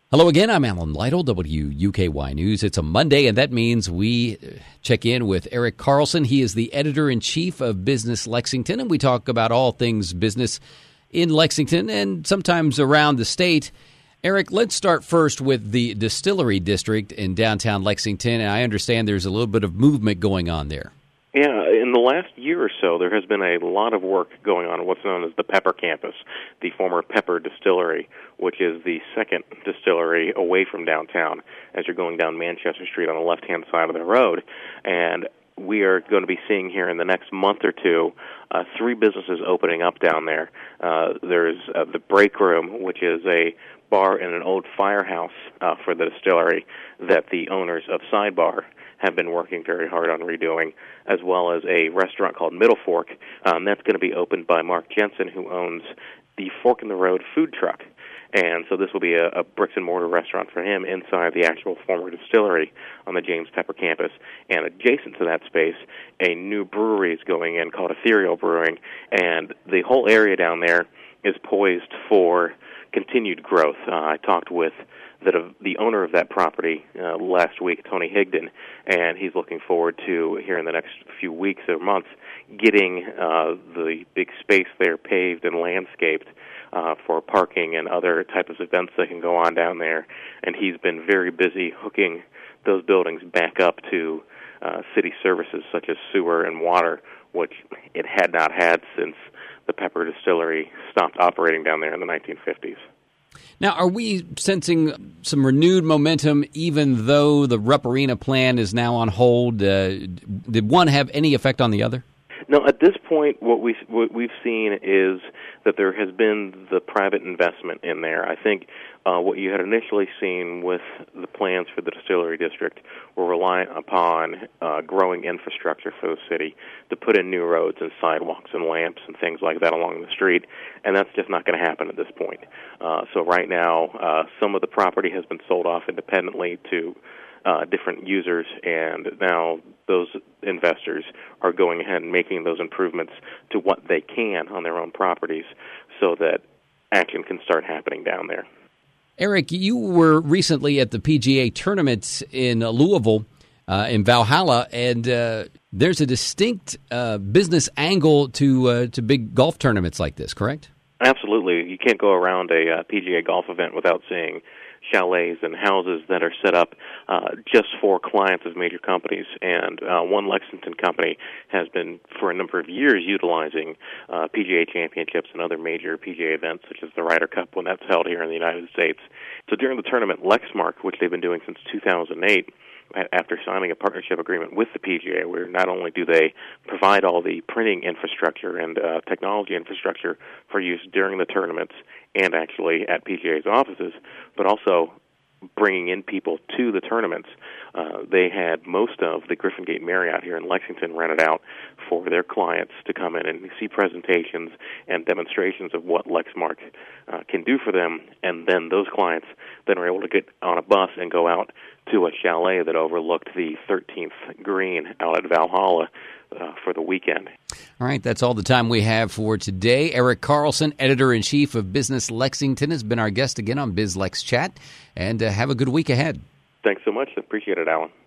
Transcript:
Hello again, I'm Alan Lytle, WUKY News. It's a Monday, and that means we check in with Erik Carlson. He is the editor-in-chief of Business Lexington, and we talk about all things business in Lexington and sometimes around the state. Erik, let's start first with the Distillery District in downtown Lexington, and I understand there's a little bit of movement going on there. Yeah, in the last year or so, there has been a lot of work going on what's known as the Pepper Campus, the former Pepper Distillery, which is the second distillery away from downtown as you're going down Manchester Street on the left-hand side of the road. And we are going to be seeing here in the next month or two 3 businesses opening up down there. There's the Break Room, which is a bar and an old firehouse for the distillery that the owners of Sidebar have been working very hard on redoing, as well as a restaurant called Middle Fork. That's going to be opened by Mark Jensen, who owns the Fork in the Road food truck. And so this will be a bricks-and-mortar restaurant for him inside the actual former distillery on the James Pepper campus. And adjacent to that space, a new brewery is going in called Ethereal Brewing. And the whole area down there is poised for continued growth. I talked with the owner of that property last week, Tony Higdon, and he's looking forward to, here in the next few weeks or months, getting the big space there paved and landscaped for parking and other types of events that can go on down there. And he's been very busy hooking those buildings back up to city services such as sewer and water, which it had not had since the Pepper Distillery stopped operating down there in the 1950s. Now, are we sensing some renewed momentum even though the Rupp Arena plan is now on hold? Did one have any effect on the other? No, at this point, what we've seen is that there has been the private investment in there. I think what you had initially seen with the plans for the Distillery District were reliant upon growing infrastructure for the city to put in new roads and sidewalks and lamps and things like that along the street, and that's just not going to happen at this point. So right now, some of the property has been sold off independently to different users, and now those investors are going ahead and making those improvements to what they can on their own properties so that action can start happening down there. Erik, you were recently at the PGA tournament in Louisville, in Valhalla, and there's a distinct business angle to big golf tournaments like this, correct? Absolutely. You can't go around a PGA golf event without seeing chalets and houses that are set up just for clients of major companies. And one Lexington company has been, for a number of years, utilizing PGA championships and other major PGA events, such as the Ryder Cup when that's held here in the United States. So during the tournament, Lexmark, which they've been doing since 2008, after signing a partnership agreement with the PGA, where not only do they provide all the printing infrastructure and technology infrastructure for use during the tournaments and actually at PGA's offices, but also bringing in people to the tournaments. They had most of the Griffin Gate Marriott here in Lexington rented out for their clients to come in and see presentations and demonstrations of what Lexmark can do for them, and then those clients then were able to get on a bus and go out to a chalet that overlooked the 13th green out at Valhalla for the weekend. All right, that's all the time we have for today. Erik Carlson, editor-in-chief of Business Lexington, has been our guest again on BizLex Chat, and have a good week ahead. Thanks so much. Appreciate it, Alan.